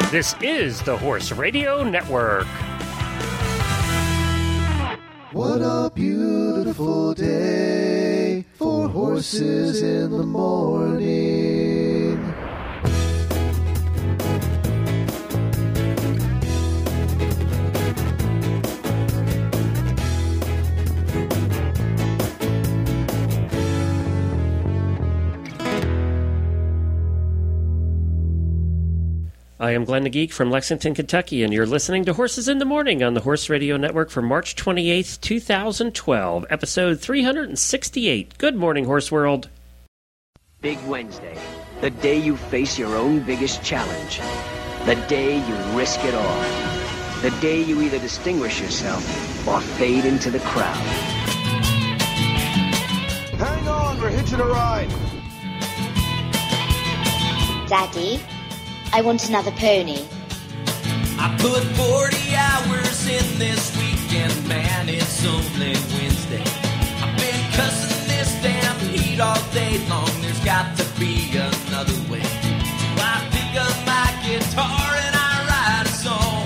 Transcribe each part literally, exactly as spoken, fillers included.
This is the Horse Radio Network. What a beautiful day for horses in the morning. I am Glenn the Geek from Lexington, Kentucky, and you're listening to Horses in the Morning on the Horse Radio Network for March twenty-eighth, twenty twelve, episode three hundred sixty-eight. Good morning, Horse World. Big Wednesday, the day you face your own biggest challenge. The day you risk it all. The day you either distinguish yourself or fade into the crowd. Hang on, we're hitching a ride. Daddy, I want another pony. I put forty hours in this weekend, man, it's only Wednesday. I've been cussing this damn heat all day long, there's got to be another way. So I pick up my guitar and I write a song.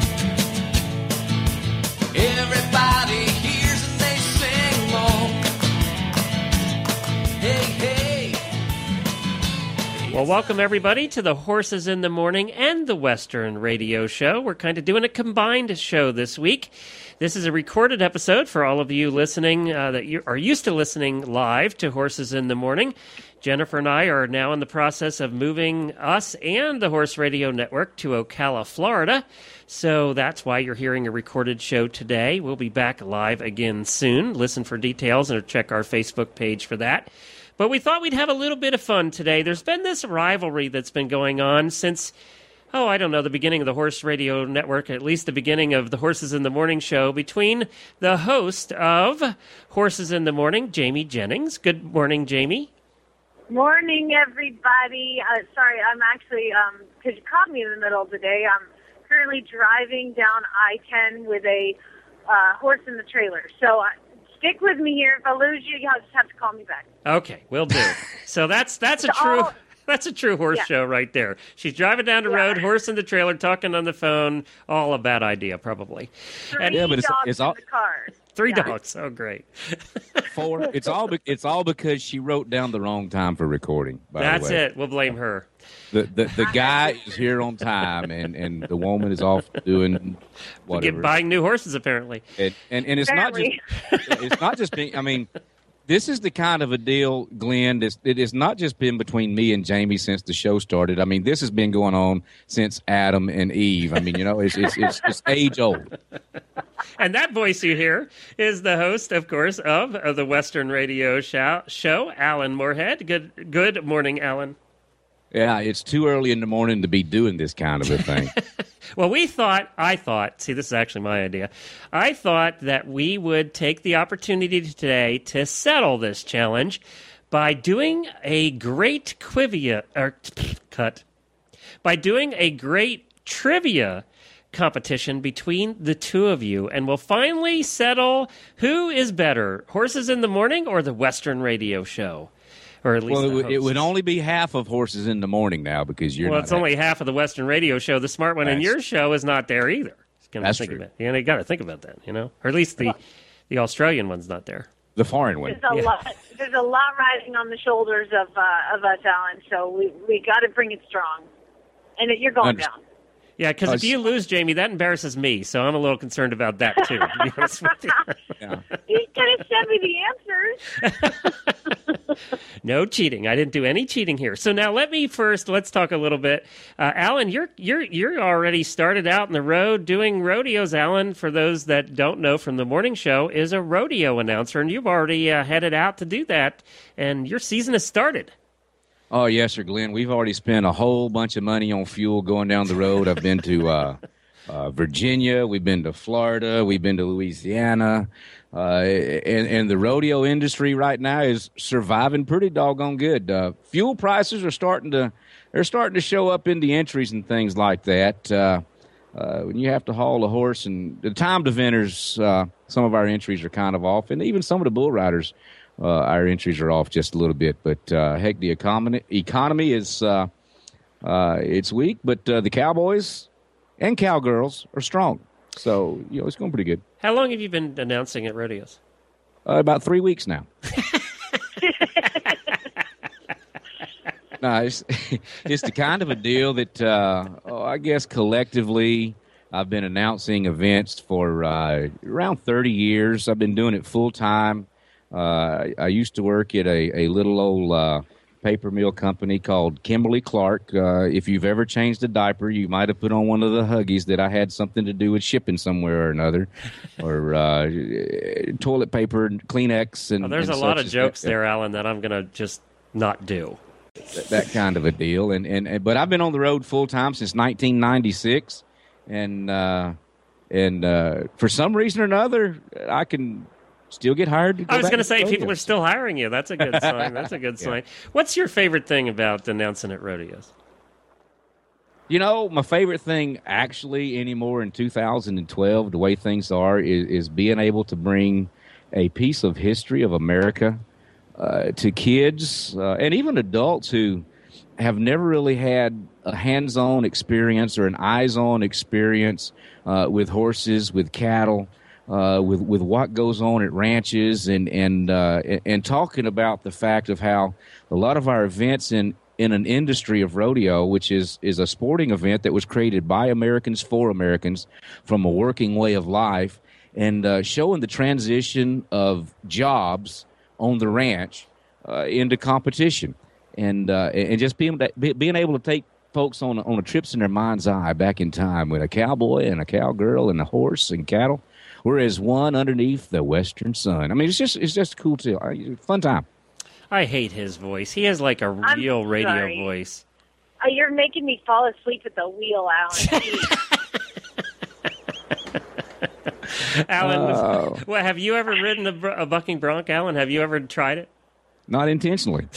Everybody hears and they sing along. Hey, hey. Well, welcome everybody to the Horses in the Morning and the Western Radio Show. We're kind of doing a combined show this week. This is a recorded episode for all of you listening uh, that you are used to listening live to Horses in the Morning. Jennifer and I are now in the process of moving us and the Horse Radio Network to Ocala, Florida. So that's why you're hearing a recorded show today. We'll be back live again soon. Listen for details or check our Facebook page for that. But we thought we'd have a little bit of fun today. There's been this rivalry that's been going on since, oh, I don't know, the beginning of the Horse Radio Network, at least the beginning of the Horses in the Morning show, between the host of Horses in the Morning, Jamie Jennings. Good morning, Jamie. Morning, everybody. Uh, sorry, I'm actually, because um, you caught me in the middle of the day, I'm currently driving down I ten with a uh, horse in the trailer. So uh, stick with me here. If I lose you, you'll just have to call me back. Okay, will do. So that's that's a It's true all- that's a true horse Yeah. show right there. She's driving down the Yeah. road, horse in the trailer, talking on the phone. All a bad idea, probably. Three And Yeah, but it's- dogs it's in all- the car. three Yeah. dogs. Oh, great. Four. It's all. Be, it's all because she wrote down the wrong time for recording. By That's the way. it. We'll blame her. The the, the guy is here on time, and, and the woman is off doing We whatever. get buying new horses, apparently. And, and and it's Apparently. not just. It's not just being. I mean, this is the kind of a deal, Glenn. That's, it has not just been between me and Jamie since the show started. I mean, this has been going on since Adam and Eve. I mean, you know, it's it's it's, it's age old. And that voice you hear is the host, of course, of, of the Western Radio show, show, Alan Moorhead. Good good morning, Alan. Yeah, it's too early in the morning to be doing this kind of a thing. Well, we thought, I thought, see, this is actually my idea. I thought that we would take the opportunity today to settle this challenge by doing a great quivia, or cut, by doing a great trivia competition between the two of you, and we'll finally settle who is better, Horses in the Morning or the Western Radio Show. Or at least Well, it the would, it hosts. would only be half of Horses in the Morning now because you're Well, not it's only happy. half of the Western Radio Show. The smart one in That's- your show is not there either. Gonna That's think true. About it. Yeah, you got to think about that, you know, or at least the the Australian one's not there. the foreign one. There's a Yeah. lot. There's a lot riding on the shoulders of uh, of us, Alan. So we we got to bring it strong, and it, you're going Understood. down. Yeah, because Uh, if you lose, Jamie, that embarrasses me. So I'm a little concerned about that too. To be honest with you. Yeah. You could have sent me the answers. No cheating. I didn't do any cheating here. So now let me first let's talk a little bit. Uh, Alan, you're you're you're already started out on the road doing rodeos. Alan, for those that don't know from the morning show, is a rodeo announcer, and you've already uh, headed out to do that, and your season has started. Oh, yes, sir, Glenn. We've already spent a whole bunch of money on fuel going down the road. I've been to uh, uh, Virginia. We've been to Florida. We've been to Louisiana. Uh, and, and the rodeo industry right now is surviving pretty doggone good. Uh, fuel prices are starting to they're starting to show up in the entries and things like that. Uh, uh, when you have to haul a horse, and the timed eventers, uh, some of our entries are kind of off, and even some of the bull riders. Uh, our entries are off just a little bit, but uh, heck, the economy economy is uh, Uh, it's weak, but uh, the Cowboys and Cowgirls are strong. So, you know, it's going pretty good. How long have you been announcing at rodeos? Uh, about three weeks now. No, it's, it's the kind of a deal that, uh, oh, I guess collectively, I've been announcing events for uh, around thirty years. I've been doing it full time. Uh, I, I used to work at a, a little old uh, paper mill company called Kimberly Clark. Uh, if you've ever changed a diaper, you might have put on one of the Huggies that I had something to do with shipping somewhere or another, or uh, toilet paper and Kleenex. And oh, there's and a lot of such jokes that. there, Alan, that I'm going to just not do. That, that kind of a deal. And, and, and but I've been on the road full time since nineteen ninety-six, and uh, and uh, for some reason or another, I can still get hired. To go I was back going to to say, rodeos. people are still hiring you. That's a good sign. That's a good Yeah. sign. What's your favorite thing about announcing at rodeos? You know, my favorite thing actually anymore in two thousand twelve, the way things are, is, is being able to bring a piece of history of America uh, to kids uh, and even adults who have never really had a hands-on experience or an eyes-on experience uh, with horses, with cattle, uh, with with what goes on at ranches, and and uh, and talking about the fact of how a lot of our events in in an industry of rodeo, which is is a sporting event that was created by Americans for Americans from a working way of life, and uh, showing the transition of jobs on the ranch uh, into competition, and uh, and just being being able to take folks on on a trips in their mind's eye back in time with a cowboy and a cowgirl and a horse and cattle, whereas one underneath the western sun. I mean, it's just it's just cool too. Fun time. I hate his voice. He has like a I'm real radio sorry. voice. Uh, you're making me fall asleep at the wheel, Alan. Alan, was, Oh. well, have you ever ridden a, br- a bucking bronc, Alan? Have you ever tried it? Not intentionally.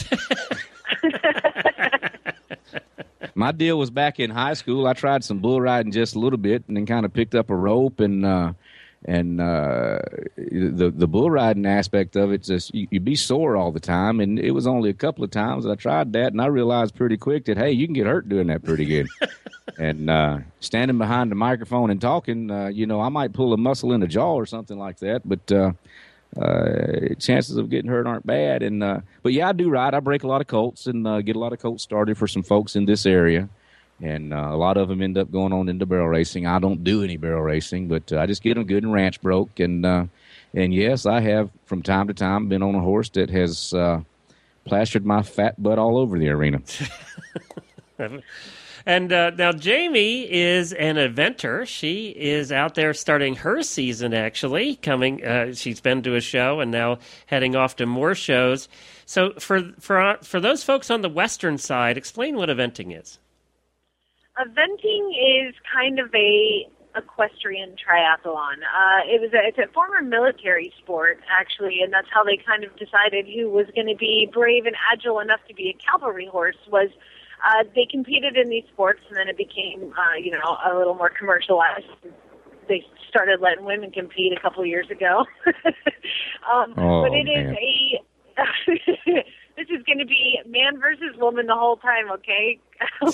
My deal was back in high school. I tried some bull riding just a little bit, and then kind of picked up a rope and uh, and uh, the the bull riding aspect of it. Just you, you'd be sore all the time, and it was only a couple of times that I tried that, and I realized pretty quick that hey, you can get hurt doing that pretty good. And uh, standing behind the microphone and talking, uh, you know, I might pull a muscle in the jaw or something like that, but. Uh, Uh, chances of getting hurt aren't bad, and uh, but yeah, I do ride. I break a lot of colts and uh, get a lot of colts started for some folks in this area, and uh, a lot of them end up going on into barrel racing. I don't do any barrel racing, but uh, I just get them good and ranch broke, and uh, and yes, I have from time to time been on a horse that has uh, plastered my fat butt all over the arena. And uh, now Jamie is an eventer. She is out there starting her season, actually. Coming, uh, she's been to a show and now heading off to more shows. So for for for those folks on the western side, explain what eventing is. Eventing is kind of a equestrian triathlon. Uh, it was a, it's a former military sport, actually, and that's how they kind of decided who was going to be brave and agile enough to be a cavalry horse. Was Uh, they competed in these sports, and then it became, uh, you know, a little more commercialized. They started letting women compete a couple of years ago. um, Oh, but it is man. a, this is going to be man versus woman the whole time, okay? uh,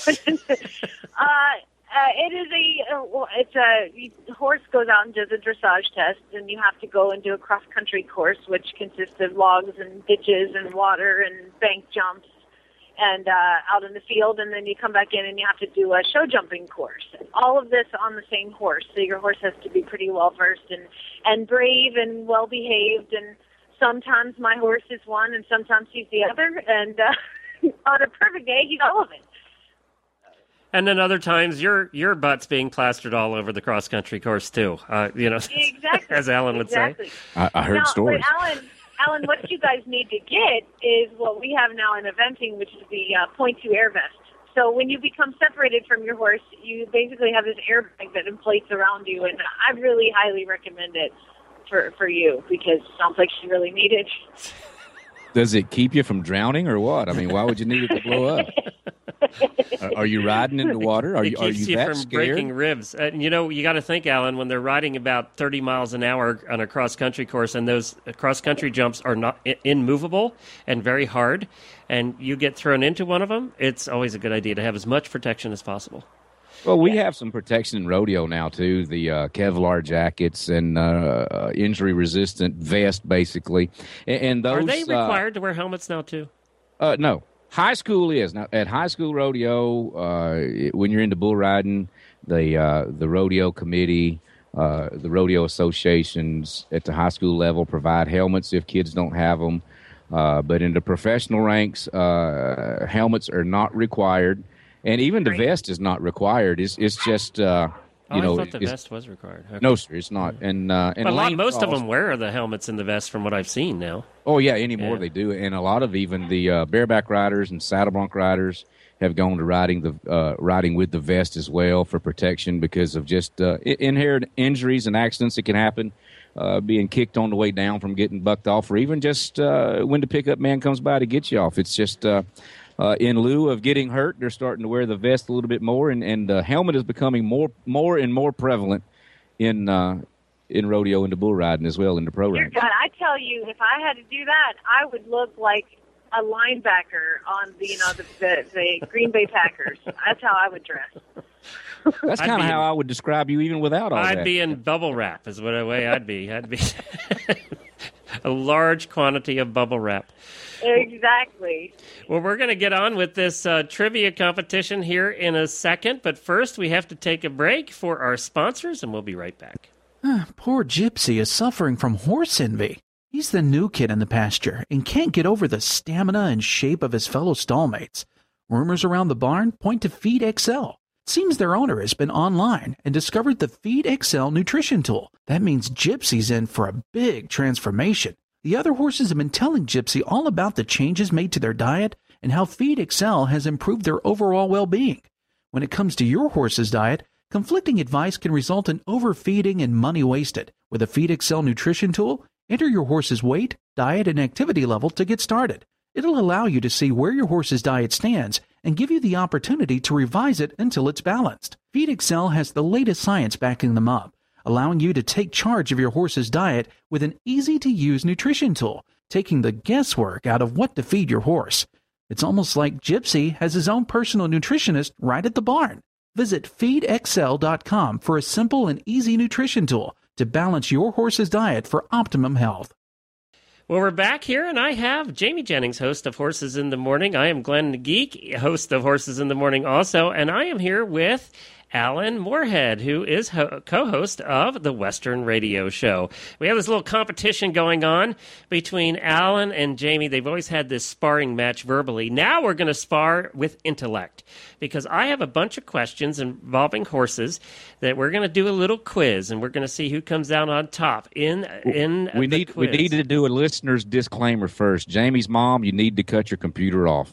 uh, it is a, uh, well, it's a, the horse goes out and does a dressage test, and you have to go and do a cross-country course, which consists of logs and ditches and water and bank jumps. And uh, out in the field, and then you come back in and you have to do a show jumping course. All of this on the same horse, so your horse has to be pretty well versed and and brave and well behaved. And sometimes my horse is one, and sometimes he's the other. And uh, on a perfect day, he's all of it. And then other times, your your butt's being plastered all over the cross country course too. Uh, you know, Exactly, as Alan would exactly. say. I, I heard now, stories. But Alan, Alan, what you guys need to get is what we have now in eventing, which is the uh, point two air vest. So when you become separated from your horse, you basically have this airbag that inflates around you, and I really highly recommend it for, for you because it sounds like you really need it. Does it keep you from drowning or what? I mean, why would you need it to blow up? Are, are you riding in the water? Are it you are keeps you, you that from scared? breaking ribs. Uh, you know, you got to think, Alan, when they're riding about thirty miles an hour on a cross-country course, and those cross-country jumps are not I- immovable and very hard, and you get thrown into one of them, it's always a good idea to have as much protection as possible. Well, we have some protection in rodeo now, too, the uh, Kevlar jackets and uh, injury-resistant vest, basically. And, and those, Are they uh, required to wear helmets now, too? Uh, no. High school is. Now, at high school rodeo, uh, when you're into bull riding, the, uh, the rodeo committee, uh, the rodeo associations at the high school level provide helmets if kids don't have them. Uh, but in the professional ranks, uh, helmets are not required. And even the vest is not required. It's it's just uh, you oh, know. I thought the it's, vest was required. Okay. No, sir, it's not. And uh, and But a lot, lane most of falls- them wear the helmets and the vest, from what I've seen now. Oh yeah, anymore Yeah. they do, and a lot of even the uh, bareback riders and saddle bronc riders have gone to riding the uh, riding with the vest as well for protection because of just uh, i- inherent injuries and accidents that can happen. Uh, being kicked on the way down from getting bucked off, or even just uh, when the pickup man comes by to get you off. It's just uh, uh, in lieu of getting hurt, they're starting to wear the vest a little bit more, and, and the helmet is becoming more more and more prevalent in uh, in rodeo and the bull riding as well in the pro Dear ranks. God, I tell you, if I had to do that, I would look like a linebacker on the, you know, the, the, the Green Bay Packers. That's how I would dress. That's I'd kind of be how in- I would describe you even without all I'd that. be in bubble wrap, is what a way I'd be. I'd be a large quantity of bubble wrap. Exactly. Well, we're going to get on with this uh, trivia competition here in a second, but first we have to take a break for our sponsors, and we'll be right back. Poor Gypsy is suffering from horse envy. He's the new kid in the pasture and can't get over the stamina and shape of his fellow stallmates. Rumors around the barn point to Feed X L. It seems their owner has been online and discovered the Feed X L nutrition tool. That means Gypsy's in for a big transformation. The other horses have been telling Gypsy all about the changes made to their diet and how Feed X L has improved their overall well-being. When it comes to your horse's diet, conflicting advice can result in overfeeding and money wasted. With a Feed X L nutrition tool, enter your horse's weight, diet, and activity level to get started. It'll allow you to see where your horse's diet stands and give you the opportunity to revise it until it's balanced. Feed X L has the latest science backing them up, allowing you to take charge of your horse's diet with an easy-to-use nutrition tool, taking the guesswork out of what to feed your horse. It's almost like Gypsy has his own personal nutritionist right at the barn. Visit feed x l dot com for a simple and easy nutrition tool to balance your horse's diet for optimum health. Well, we're back here, and I have Jamie Jennings, host of Horses in the Morning. I am Glenn the Geek, host of Horses in the Morning also, and I am here with Alan Moorhead, who is ho- co-host of the Western Radio Show. We have this little competition going on between Alan and Jamie. They've always had this sparring match verbally. Now we're going to spar with intellect, because I have a bunch of questions involving horses that we're going to do a little quiz, and we're going to see who comes out on top in in we the need quiz. we need to do a listener's disclaimer first. Jamie's mom, you need to cut your computer off.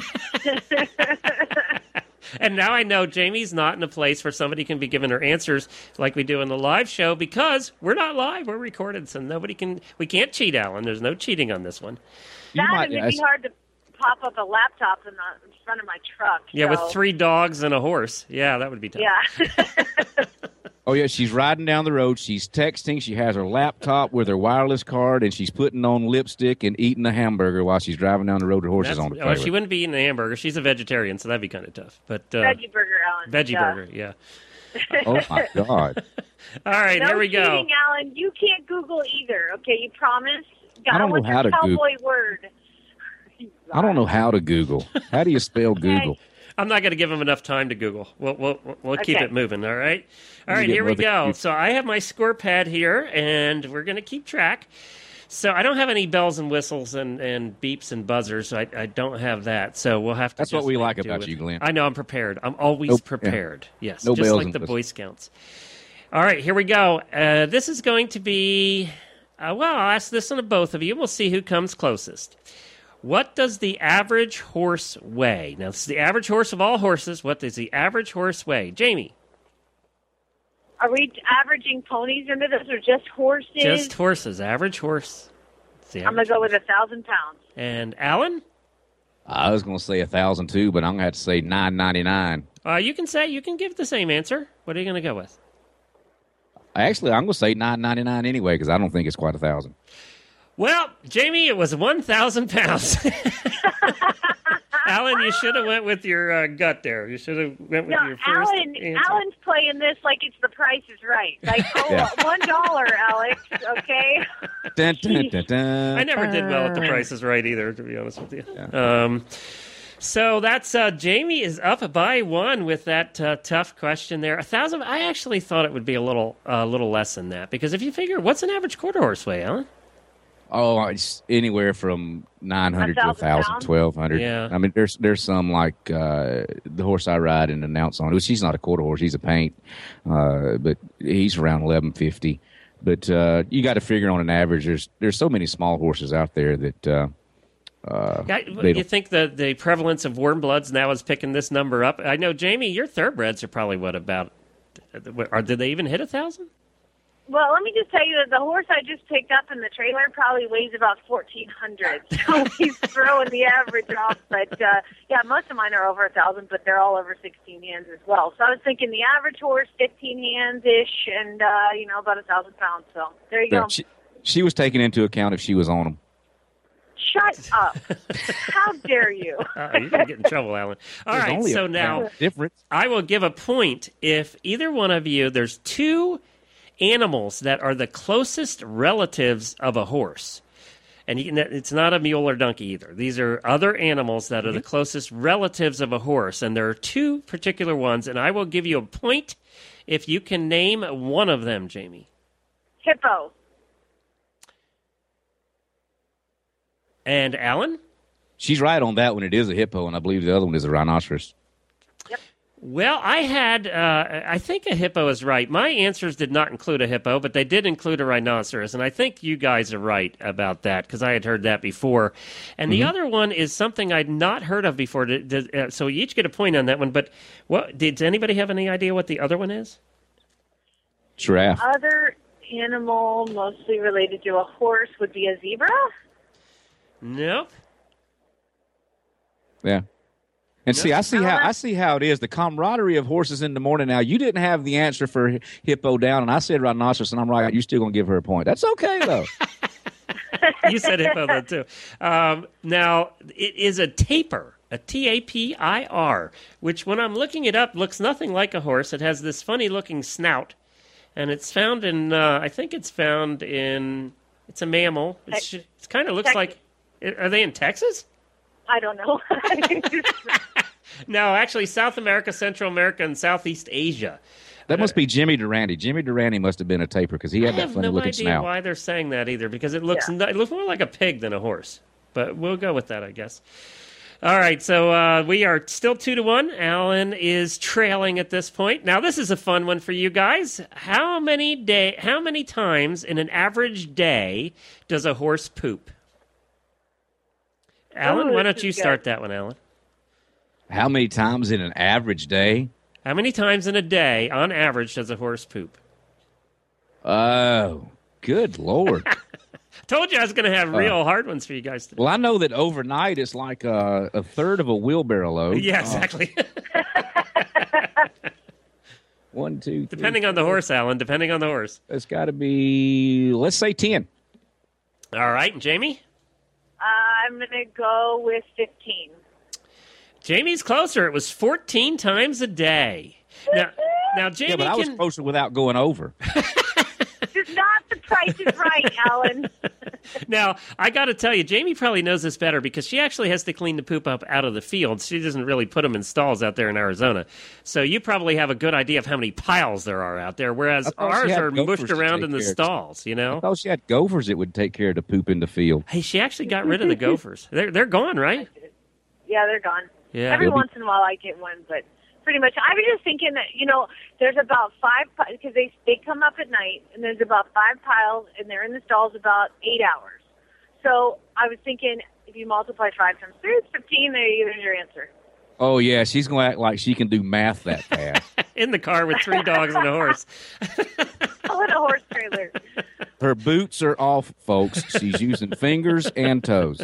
And now I know Jamie's not in a place where somebody can be giving her answers like we do in the live show, because we're not live, we're recorded, so nobody can. We can't cheat, Alan. There's no cheating on this one. You That might- and it'd be hard to pop up a laptop in the in front of my truck. Yeah, with so- three dogs and a horse. Yeah, that would be tough. Yeah. Oh, yeah, she's riding down the road. She's texting. She has her laptop with her wireless card, and she's putting on lipstick and eating a hamburger while she's driving down the road with horses That's- on the well, trailer. she wouldn't be eating a hamburger. She's a vegetarian, so that'd be kind of tough. But uh, Veggie burger, Alan. veggie Yeah. burger, yeah. Oh, my God. All right, no here we go. cheating, Alan. You can't Google either. Okay, you promise? I don't know What's how your to Google. cowboy word? I don't know how to Google. How do you spell Google? I'm not going to give him enough time to Google. We'll, we'll, we'll keep Okay. it moving, all right? All You right, get here we Mother go. Cute. So I have my score pad here, and we're going to keep track. So I don't have any bells and whistles and, and beeps and buzzers. So I, I don't have that. So we'll have to That's what just we make like do about with you, it. Glenn. I know, I'm prepared. I'm always Nope. Yeah. prepared. Yes, No just bells like and the Boy whistles. Scouts. All right, here we go. Uh, this is going to be, uh, well, I'll ask this one of both of you. We'll see who comes closest. What does the average horse weigh? Now, this is the average horse of all horses. What does the average horse weigh? Jamie. Are we averaging ponies into this, or just horses? Just horses. Average horse. It's the I'm going average to go with horse. a thousand pounds. And Alan? I was going to say a thousand too, but I'm going to have to say nine ninety nine. Uh, you can say, you can give the same answer. What are you going to go with? Actually, I'm going to say nine ninety nine anyway because I don't think it's quite a thousand. Well, Jamie, it was one thousand pounds. Alan, you should have went with your uh, gut there. You should have went with No, your first Alan, answer. Alan's playing this like it's the Price is Right. Like, oh, Yeah. one dollar, Alex, okay? Dun, dun, dun, dun. I never did well at The Price is Right either, to be honest with you. Um, so that's uh, Jamie is up by one with that uh, tough question there. A thousand. I actually thought it would be a little a uh, little less than that because if you figure, what's an average quarter horse weigh, Alan? Oh, it's anywhere from nine hundred to A one thousand thousand, pounds? twelve hundred. Yeah. I mean, there's there's some like uh, the horse I ride and announce on. She's not a quarter horse; he's a paint, uh, but he's around eleven fifty. But uh, you got to figure on an average. There's there's so many small horses out there that. Uh, uh, Yeah, they you don't- think that the prevalence of warm bloods now is picking this number up? I know, Jamie, your thoroughbreds are probably what about? Or did they even hit a thousand? Well, let me just tell you that the horse I just picked up in the trailer probably weighs about fourteen hundred. So he's throwing the average off. But, uh, yeah, most of mine are over one thousand, but they're all over sixteen hands as well. So I was thinking the average horse, fifteen hands-ish, and, uh, you know, about one thousand pounds. So there you go. Yeah, she, she was taken into account if she was on them. Shut up. How dare you? Uh, you're going to get in trouble, Alan. All There's right, only so a now pound difference. I will give a point if either one of you, there's two animals that are the closest relatives of a horse. And you can, it's not a mule or donkey either. These are other animals that are the closest relatives of a horse. And there are two particular ones, and I will give you a point if you can name one of them, Jamie. Hippo. And Alan? She's right on that one. It is a hippo, and I believe the other one is a rhinoceros. Well, I had, uh, I think a hippo is right. My answers did not include a hippo, but they did include a rhinoceros. And I think you guys are right about that because I had heard that before. And the other one is something I'd not heard of before. Did- did- uh, So you each get a point on that one. But what did anybody have any idea what the other one is? Giraffe. Other animal mostly related to a horse would be a zebra. Nope. Yeah. And see, I see how I see how it is. The camaraderie of horses in the morning. Now, you didn't have the answer for hi- hippo down, and I said rhinoceros, and I'm right. You're still going to give her a point. That's okay, though. You said hippo, though, too. Um, now, it is a tapir, a T A P I R, which when I'm looking it up looks nothing like a horse. It has this funny-looking snout, and it's found in, uh, I think it's found in, it's a mammal. It's, it kind of looks Tex- like, are they in Texas? I don't know. No, actually, South America, Central America, and Southeast Asia. That must be Jimmy Durante. Jimmy Durante must have been a tapir because he had I that have funny no looking idea snout. why they're saying that either, because it looks Yeah. it looks more like a pig than a horse. But we'll go with that, I guess. All right, so uh, we are still two to one. Alan is trailing at this point. Now, this is a fun one for you guys. How many day? How many times in an average day does a horse poop? Alan, Ooh, why this don't you is start good. that one, Alan? How many times in an average day? How many times in a day, on average, does a horse poop? Oh, good Lord. Told you I was going to have real hard ones for you guys today. Well, I know that overnight it's like a, a third of a wheelbarrow load. Yeah, Uh, exactly. one, two, three. Depending on the horse, Alan. Depending on the horse. It's got to be, let's say ten. All right, and Jamie? I'm going to go with fifteen. Jamie's closer. It was fourteen times a day. Now, now Jamie Yeah, but I was can... closer without going over. This is not the Price is Right, Alan. Now, I got to tell you, Jamie probably knows this better because she actually has to clean the poop up out of the field. She doesn't really put them in stalls out there in Arizona. So you probably have a good idea of how many piles there are out there, whereas I thought she ours had are gophers mushed to around take in the care of. stalls, you I know? thought she had gophers that would take care of the poop in the field. Hey, she actually got rid of the gophers. They're, they're gone, right? Yeah, they're gone. Yeah. Every They'll be- once in a while I get one, but pretty much. I was just thinking that, you know, there's about five, because they, they come up at night, and there's about five piles, and they're in the stalls about eight hours. So I was thinking, if you multiply five times three, it's fifteen. There, there's your answer. Oh, yeah, she's going to act like she can do math that fast. In the car with three dogs and a horse. in a horse trailer. Her boots are off, folks. She's using fingers and toes.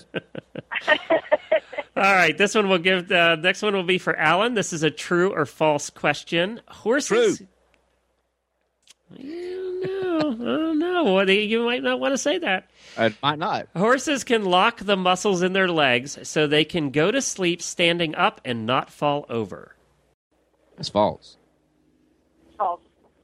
All right, this one will give. The uh, next one will be for Alan. This is a true or false question. Horses. True. You know, I don't know. Well, you might not want to say that. I might not. Horses can lock the muscles in their legs so they can go to sleep standing up and not fall over. That's false. False.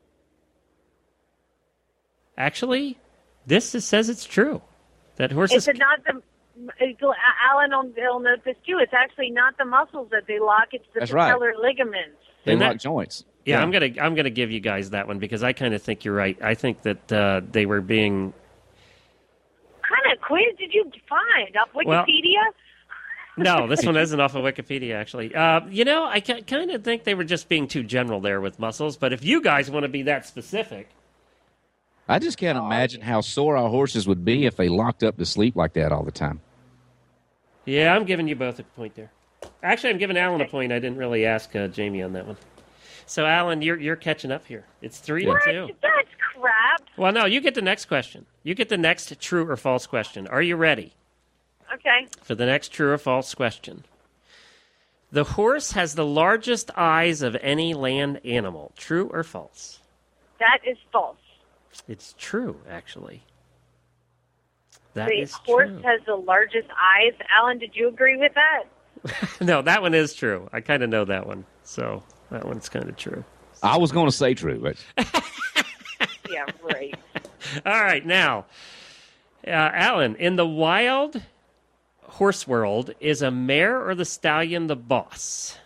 Actually, this is, says it's true. That horses. It's not the. Alan will note this too. It's actually not the muscles that they lock; it's the That's right. patellar ligaments. They And lock that- joints. Yeah, I'm gonna I'm gonna give you guys that one because I kind of think you're right. I think that uh, they were being. What kind of quiz did you find off Well- Wikipedia? No, this one isn't off of Wikipedia, actually. Uh, you know, I kind of think they were just being too general there with muscles, but if you guys want to be that specific. I just can't imagine how sore our horses would be if they locked up to sleep like that all the time. Yeah, I'm giving you both a point there. Actually, I'm giving Alan a point. I didn't really ask uh, Jamie on that one. So, Alan, you're you're catching up here. It's three What? to two. That's crap. Well, no, you get the next question. You get the next true or false question. Are you ready Okay. for the next true or false question? The horse has the largest eyes of any land animal. True or false? That is false. It's true, actually. That The is horse true. has the largest eyes. Alan, did you agree with that? No, that one is true. I kind of know that one. So that one's kind of true. I was going to say true, but Yeah, right. All right, now, uh, Alan, in the wild horse world, is a mare or the stallion the boss?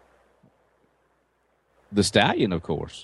the stallion, of course.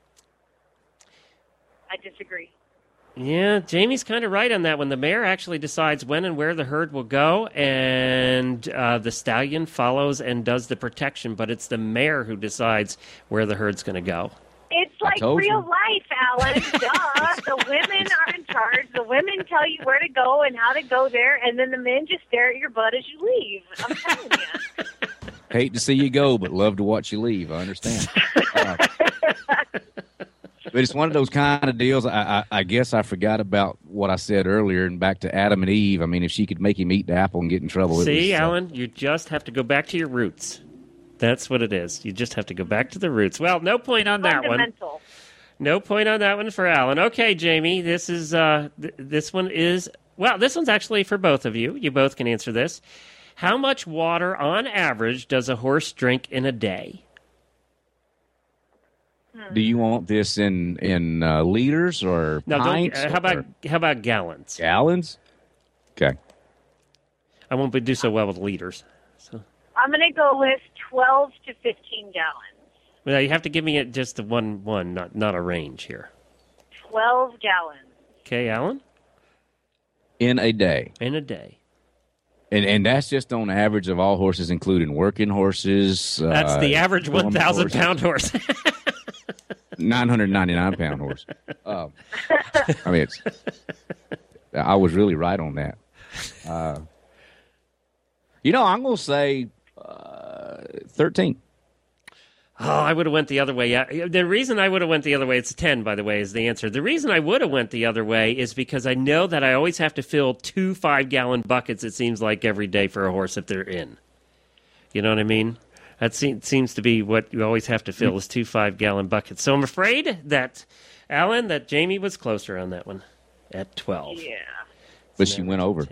I disagree. Yeah, Jamie's kind of right on that one. The mare actually decides when and where the herd will go, and uh, the stallion follows and does the protection, but it's the mare who decides where the herd's going to go. It's I like told real you. life, Alan. Duh. The women are in charge. The women tell you where to go and how to go there, and then the men just stare at your butt as you leave. I'm telling you. Hate to see you go, but love to watch you leave. I understand. Uh, but it's one of those kind of deals. I, I, I guess I forgot about what I said earlier, and back to Adam and Eve. I mean, if she could make him eat the apple and get in trouble. it See, was, uh, Alan, you just have to go back to your roots. That's what it is. You just have to go back to the roots. Well, no point on that one. Fundamental. No point on that one for Alan. Okay, Jamie, this is uh, th- this one is well, this one's actually for both of you. You both can answer this. How much water, on average, does a horse drink in a day? Do you want this in in uh, liters or No, don't, pints? uh, how about or how about gallons? gallons? Okay. I won't be do so well with liters. So, I'm going to go with twelve to fifteen gallons. well, you have to give me it just the one one, not not a range here. twelve gallons. Okay, Alan, In a day. in a day. And and that's just on average of all horses, including working horses. That's uh, the average one dormant thousand horses, pound horse. nine hundred ninety-nine pound horse. Um, I mean, it's, I was really right on that. Uh, you know, I'm going to say uh, thirteen. Oh, I would have went the other way. Yeah, the reason I would have went the other way, it's ten, by the way, is the answer. The reason I would have went the other way is because I know that I always have to fill two five-gallon buckets, it seems like, every day for a horse if they're in. You know what I mean? That seems, seems to be what you always have to fill is two five-gallon buckets. So I'm afraid that, Alan, that Jamie was closer on that one at twelve. Yeah. But she went over.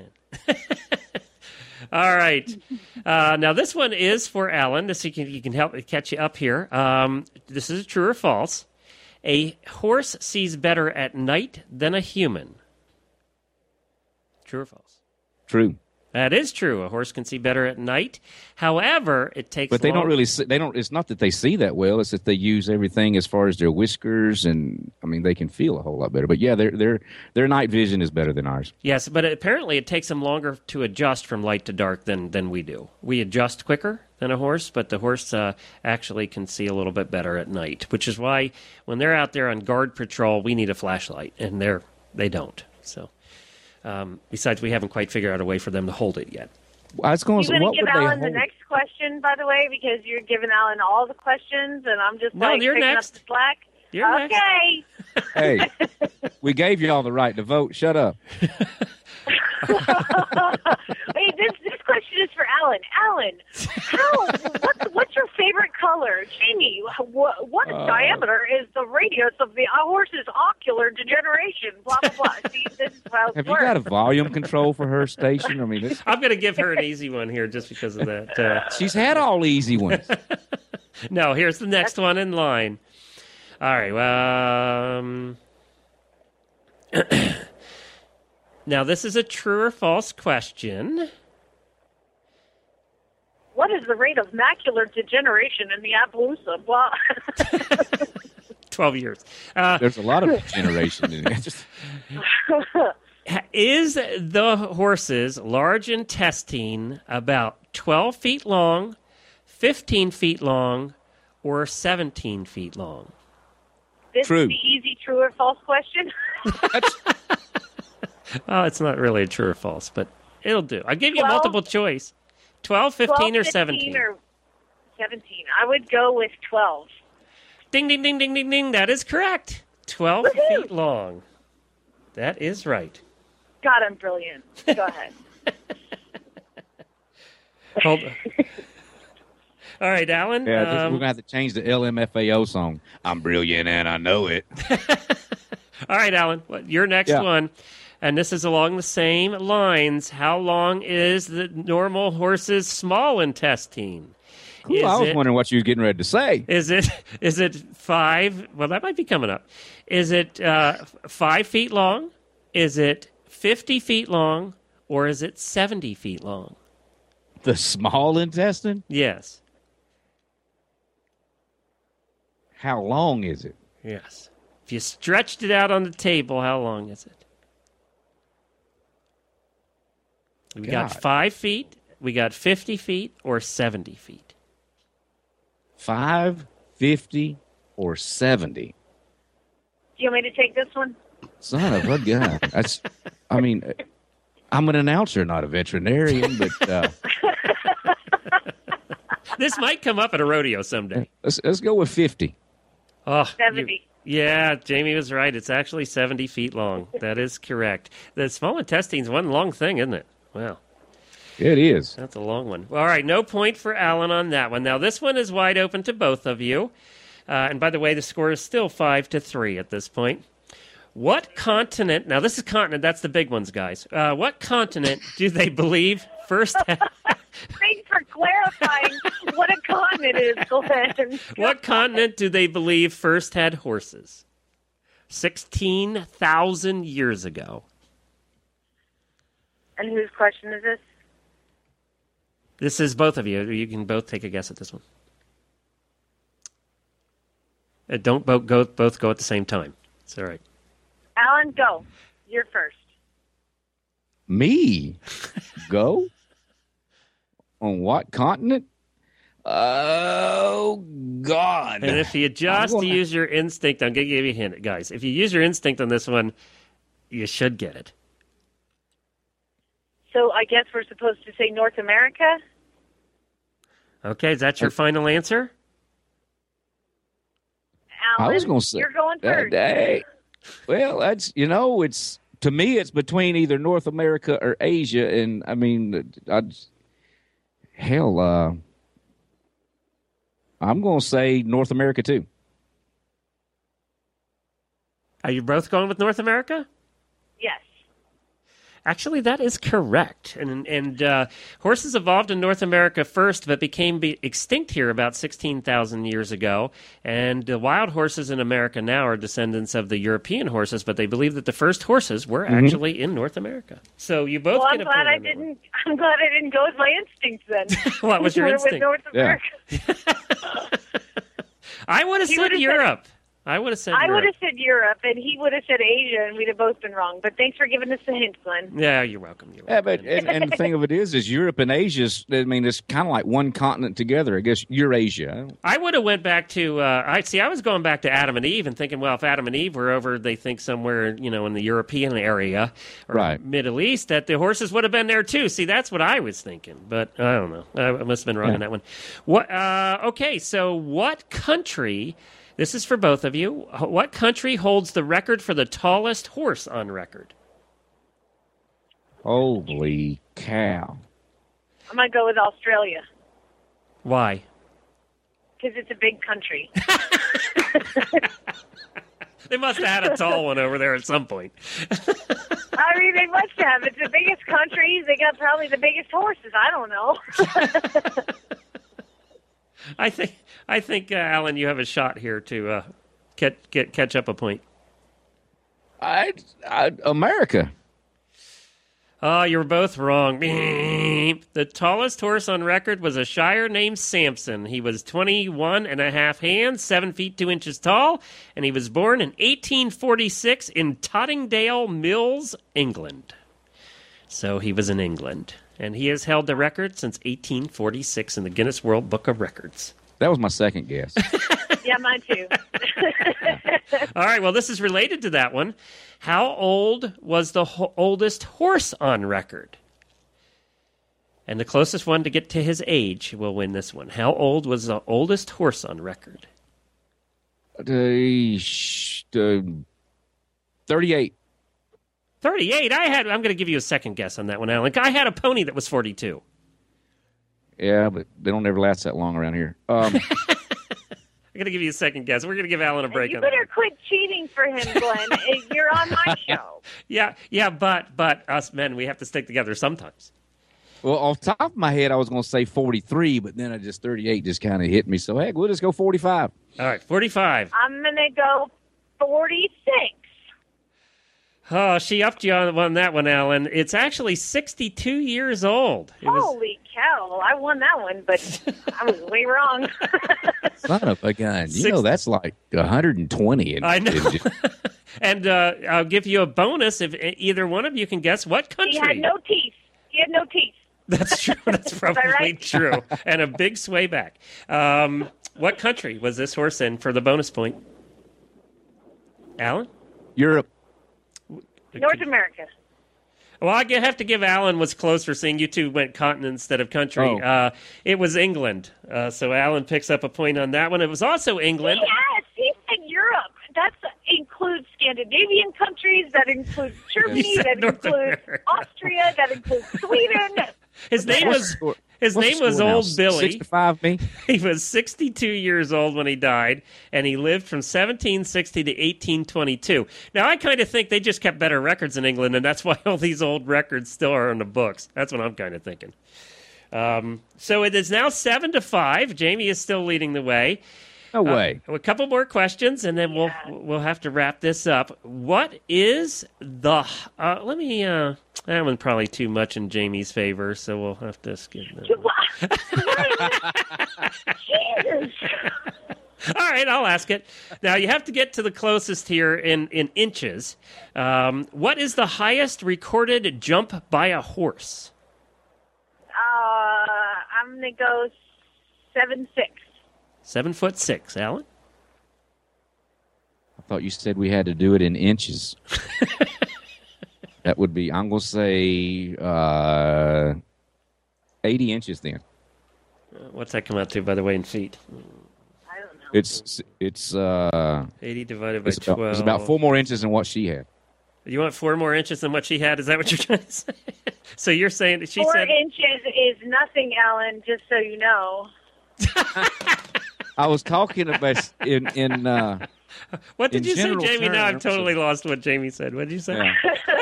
All right. Uh, now, this one is for Alan. This you can, you can help catch you up here. Um, this is true or false. A horse sees better at night than a human. True or false? True. That is true. A horse can see better at night. However, it takes. But they long- don't really. See, they don't. It's not that they see that well. It's that they use everything as far as their whiskers, and I mean they can feel a whole lot better. But yeah, their their their night vision is better than ours. Yes, but apparently it takes them longer to adjust from light to dark than than we do. We adjust quicker than a horse, but the horse uh, actually can see a little bit better at night, which is why when they're out there on guard patrol, we need a flashlight, and they're they don't. So, um, besides, we haven't quite figured out a way for them to hold it yet. I was going to You say, going what to give would they Alan the hold? next question, by the way, because you're giving Alan all the questions, and I'm just No, like you're picking next. up the slack. You're next. Okay. Hey, we gave you all the right to vote. Shut up. Wait, this this question is for Alan. Alan, how? What's what's your favorite color, Jamie? What, what Uh, diameter is the radius of the horse's ocular degeneration? Blah blah blah. See, this is how it Have you works. got a volume control for her station? I mean, this, I'm going to give her an easy one here just because of that. Uh, she's had all easy ones. no, here's the next one in line. All right. Well, um, now, this is a true or false question. What is the rate of macular degeneration in the Appaloosa? Blah. twelve years. Uh, There's a lot of degeneration in it. Just, is the horse's large intestine about twelve feet long, fifteen feet long, or seventeen feet long? This True. is the easy true or false question. Well, it's not really a true or false, but it'll do. I'll give you a twelve? multiple choice. twelve, fifteen, or seventeen? or seventeen. I would go with twelve. Ding, ding, ding, ding, ding, ding. That is correct. twelve Woohoo! feet long. That is right. God, I'm brilliant. Go ahead. Hold on. All right, Alan. yeah, this, um, we're gonna have to change the L M F A O song. I'm brilliant and I know it. all right, Alan. What, your next Yeah. one. And this is along the same lines. How long is the normal horse's small intestine? Cool, Is I was it- wondering what you were getting ready to say. Is it is it five? Well, that might be coming up. Is it uh, f- five feet long? Is it fifty feet long? Or is it seventy feet long? The small intestine? Yes. How long is it? Yes. If you stretched it out on the table, how long is it? We got God. five feet, we got fifty feet, or seventy feet. Five, fifty, or seventy? Do you want me to take this one? Son of a gun. That's. I mean, I'm an announcer, not a veterinarian, but uh, This might come up at a rodeo someday. let's let's go with fifty. Oh, seventy. you- yeah, Jamie was right. It's actually seventy feet long. That is correct. The small intestine's one long thing, isn't it? Wow. It is. That's a long one. All right, no point for Alan on that one. Now, this one is wide open to both of you. Uh, and by the way, the score is still five to three at this point. What continent? Now, this is continent. That's the big ones, guys. Uh, what continent do they believe first? Thanks for clarifying what a continent is, Glenn. What continent do they believe first had horses? Sixteen thousand years ago. And whose question is this? This is both of you. You can both take a guess at this one. Uh, don't both go, both go at the same time. It's all right. Alan, go. You're first. Me? Go? On what continent? Oh, God. And if you just I'm gonna- use your instinct, I'm going to give you a hint, guys. If you use your instinct on this one, you should get it. So I guess we're supposed to say North America? Okay, is that your final answer? Alan, I was going to say. you're going Uh, first. hey, well, that's, you know, it's, to me, it's between either North America or Asia. And, I mean, I, hell, uh, I'm going to say North America, too. Are you both going with North America? Yes. Actually, that is correct. And and uh, horses evolved in North America first, but became be extinct here about sixteen thousand years ago. And the wild horses in America now are descendants of the European horses, but they believe that the first horses were Mm-hmm. actually in North America. So you both Well, I'm get a glad point I on that one. didn't. I'm glad I didn't go with my instincts then. What was your We're instinct? With North Yeah. America. I would have He said would've said- Europe. I would have said I Europe. would have said Europe, and he would have said Asia, and we'd have both been wrong. But thanks for giving us the hint, Glenn. Yeah, you're welcome. You're Yeah, welcome. but and, and the thing of it is, is Europe and Asia's. I mean, it's kind of like one continent together. I guess Eurasia. I would have went back to. Uh, I see. I was going back to Adam and Eve and thinking, well, if Adam and Eve were over, they think somewhere, you know, in the European area or Right. Middle East, that the horses would have been there too. See, that's what I was thinking, but I don't know. I must have been wrong Yeah. on that one. What? Uh, okay, so what country? This is for both of you. What country holds the record for the tallest horse on record? Holy cow. I'm going to go with Australia Why? because it's a big country. They must have had a tall one over there at some point. I mean, they must have. It's the biggest country. They got probably the biggest horses. I don't know. I think, I think, uh, Alan, you have a shot here to uh, get, get catch up a point. I, I America. Oh, you're both wrong. The tallest horse on record was a Shire named Samson. He was twenty-one and a half hands, seven feet two inches tall, and he was born in eighteen forty-six in Tottingdale Mills, England. So he was in England, and he has held the record since eighteen forty-six in the Guinness World Book of Records. That was my second guess. Yeah, mine too. All right, well, this is related to that one. How old was the ho- oldest horse on record? And the closest one to get to his age will win this one. How old was the oldest horse on record? Uh, sh- uh, thirty-eight. thirty-eight. I had. I'm going to give you a second guess on that one, Alan. I had a pony that was forty-two. Yeah, but they don't ever last that long around here. Um, I'm going to give you a second guess. We're going to give Alan a break You on that. better quit cheating for him, Glenn. You're on my show. Yeah, yeah, but but us men, we have to stick together sometimes. well, off the top of my head, I was going to say forty-three, but then I just thirty-eight just kind of hit me. So, heck, we'll just go forty-five. All right, forty-five. I'm going to go forty-six. Oh, she upped you on, on that one, Alan. It's actually sixty-two years old. It was, Holy cow. Well, I won that one, but I was way wrong. Son of a gun. You Six- know, that's like one hundred twenty. In, I know. in just- And uh, I'll give you a bonus if e- either one of you can guess what country. He had no teeth. He had no teeth. That's true. That's probably right? true. And a big sway back. Um, what country was this horse in for the bonus point? Alan? Europe. North America. Well, I have to give Alan was closer, seeing you two went continent instead of country. Oh. Uh, it was England. Uh, so Alan picks up a point on that one. It was also England. Yes, he said Europe. That includes Scandinavian countries. That includes Germany. He said That North includes America. Austria. That includes Sweden. His name was his What's name the was score now? Old Billy. Six to five, me. He was sixty-two years old when he died, and he lived from seventeen sixty to eighteen twenty-two. Now, I kind of think they just kept better records in England, and that's why all these old records still are in the books. That's what I'm kind of thinking. Um, so it is now seven to five. Jamie is still leading the way. No way. Uh, a couple more questions, and then we'll we'll have to wrap this up. What is the? Uh, let me. Uh, that one probably too much in Jamie's favor, so we'll have to skip that. Jesus. All right, I'll ask it. Now, you have to get to the closest here in, in inches. Um, what is the highest recorded jump by a horse? Uh, I'm going to go seven six. Seven foot six, Alan? I thought you said we had to do it in inches. That would be, I'm going to say uh, eighty inches then. What's that come out to, by the way, in feet? I don't know. It's, it's, uh, eighty divided by it's, about, twelve. it's about four more inches than what she had. You want four more inches than what she had? Is that what you're trying to say? So you're saying she Four said... inches is nothing, Alan, just so you know. I was talking about in, in, uh, What did in you say, general Jamie? Now I've terms, totally lost what Jamie said. What did you say? yeah.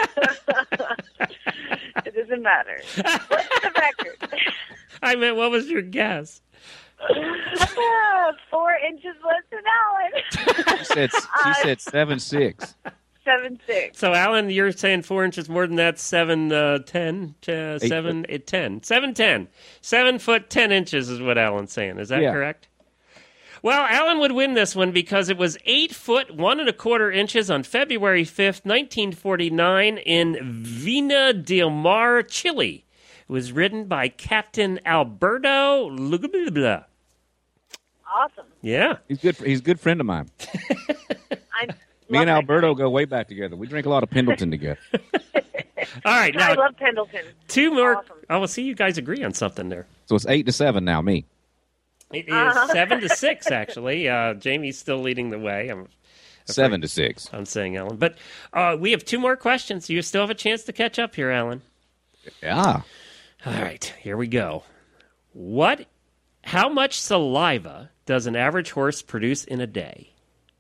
It doesn't matter. What's the record? I meant, what was your guess? Ah, Four inches less than Alan. She said, she said seven six. Seven six. So, Alan, you're saying four inches more than that, seven, uh, ten, uh, seven, eight, ten. Seven, ten. Seven foot, ten inches is what Alan's saying. Is that Yeah. correct? Well, Alan would win this one because it was eight foot, one and a quarter inches on February fifth, nineteen forty-nine in Vina del Mar, Chile. It was ridden by Captain Alberto Lugubla. Awesome. Yeah. He's good. He's a good friend of mine. I Me and Alberto go way back together. We drink a lot of Pendleton together. All right, I now, love Pendleton. two more. Awesome. Oh, well, see, you guys agree on something there. So it's eight to seven now. Me. It is Uh-huh. seven to six, actually. Uh, Jamie's still leading the way. I'm Seven to six. I'm saying, Alan. But uh, we have two more questions. You still have a chance to catch up here, Alan. Yeah. All right, here we go. What? How much saliva does an average horse produce in a day?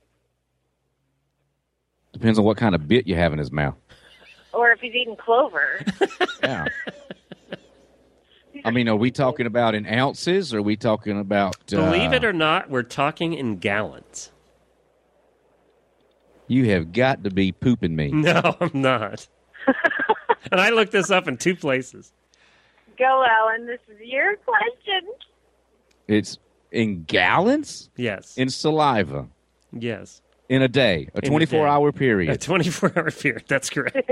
Depends on what kind of bit you have in his mouth. Or if he's eating clover. Yeah. I mean, are we talking about in ounces? Or are we talking about... Uh, Believe it or not, we're talking in gallons. You have got to be pooping me. No, I'm not. And I looked this up in two places. Go, Alan. This is your question. It's in gallons? Yes. In saliva? Yes. In a day? A twenty-four hour period? A twenty-four hour period. That's correct.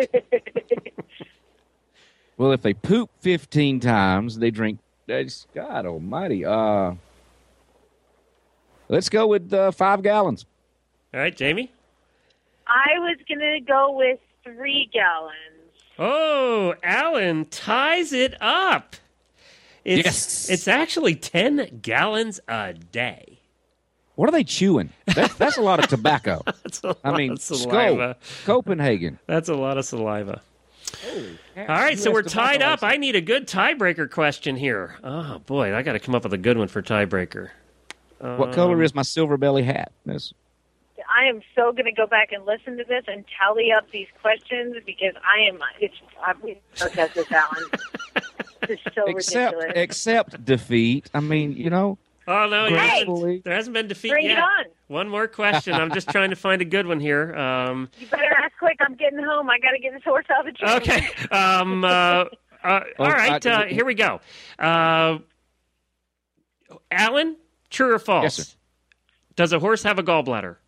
Well, if they poop fifteen times, they drink... That's, God almighty. Uh, let's go with uh, five gallons. All right, Jamie? I was going to go with three gallons. Oh, Alan ties it up. It's, Yes. It's actually ten gallons a day. What are they chewing? That's, that's a lot of tobacco. That's a lot I mean, of saliva. Skull, Copenhagen. That's a lot of saliva. Holy All right, so we're tied up. I I need a good tiebreaker question here. Oh, boy, I got to come up with a good one for tiebreaker. What color is my silver belly hat? That's, I am so going to go back and listen to this and tally up these questions because I am. It's. I'm going to protest this, Alan. This is so except, ridiculous. except defeat. I mean, you know. Oh, no, there Gracefully. hasn't, there hasn't been defeat Bring yet. it on. One more question. I'm just trying to find a good one here. Um, You better ask quick. I'm getting home. I got to get this horse out of the trailer. okay. Um, uh, uh, all Oh, right, I- uh, here we go. Uh, Alan, true or false? Yes, sir. Does a horse have a gallbladder?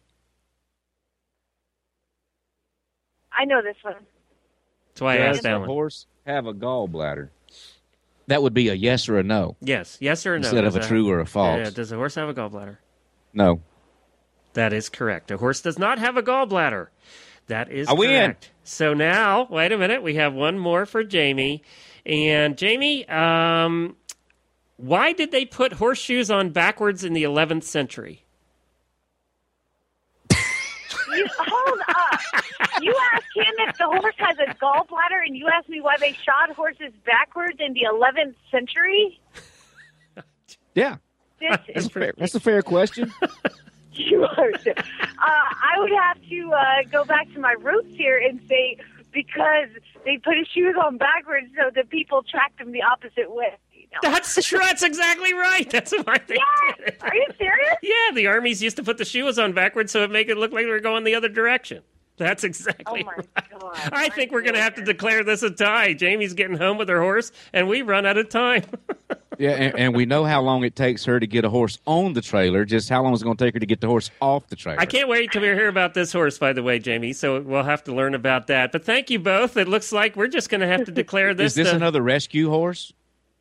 I know this one. That's why I Does asked a Alan. horse have a gallbladder? That would be a yes or a no Yes, yes or no? instead of Does a true or a false. Yeah, does a horse have a gallbladder? No. That is correct. A horse does not have a gallbladder. That is I win. correct. So now, wait a minute. We have one more for Jamie. And Jamie, um, why did they put horseshoes on backwards in the eleventh century? You, hold up. You asked him if the horse has a gallbladder, and you asked me why they shod horses backwards in the eleventh century? Yeah. This That's is a fair, that's a fair question. You are. Uh, I would have to uh, go back to my roots here and say because they put his shoes on backwards so that people tracked them the opposite way. No. That's true. That's exactly right. That's why they Yeah. did it. Are you serious? Yeah, the armies used to put the shoes on backwards so it make it look like they were going the other direction. That's exactly Oh, my right. God. I think we're going to have to declare this a tie. Jamie's getting home with her horse, and we run out of time. Yeah, and, and we know how long it takes her to get a horse on the trailer. Just how long is it going to take her to get the horse off the trailer? I can't wait till we hear about this horse, by the way, Jamie, so we'll have to learn about that. But thank you both. It looks like we're just going to have to declare this. Is this the- another rescue horse?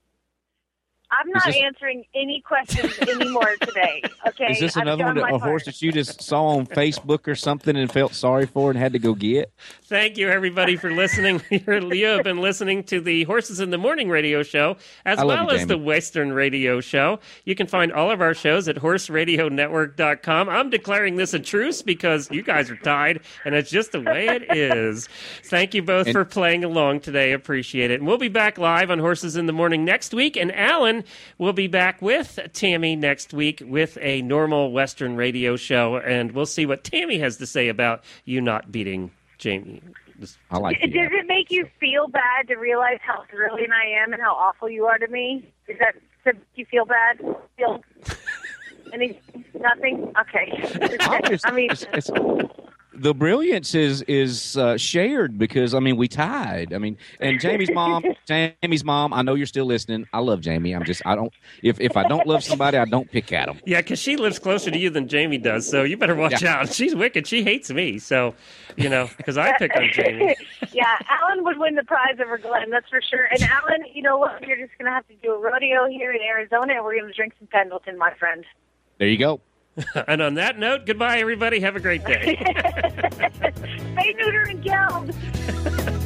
I'm not this- answering any questions anymore today. Okay. Is this I've another done one, my a horse part. that you just saw on Facebook or something and felt sorry for and had to go get? Thank you, everybody, for listening. You have been listening to the Horses in the Morning radio show, as I love well you, as the Jamie. Western radio show. You can find all of our shows at horse radio network dot com. I'm declaring this a truce because you guys are tied, and it's just the way it is. Thank you both And- for playing along today. Appreciate it. And we'll be back live on Horses in the Morning next week, and Alan will be back with Tammy next week with a normal Western radio show, and we'll see what Tammy has to say about you not beating Jamie. I like Does the it make you feel bad to realize how thrilling I am and how awful you are to me? Is that does it make you feel bad? Feel any nothing? Okay. I mean, it's, it's, the brilliance is is uh, shared because I mean we tied. I mean, and Jamie's mom, Jamie's mom. I know you're still listening. I love Jamie. I'm just I don't if if I don't love somebody, I don't pick at them. Yeah, because she lives closer to you than Jamie does, so you better watch Yeah. out. She's wicked. She hates me, so, you know, because I pick on Jamie. yeah, Alan would win the prize over Glenn, that's for sure. And Alan, you know what? You're just going to have to do a rodeo here in Arizona, and we're going to drink some Pendleton, my friend. There you go. And on that note, goodbye, everybody. Have a great day. Spay, neuter, and geld.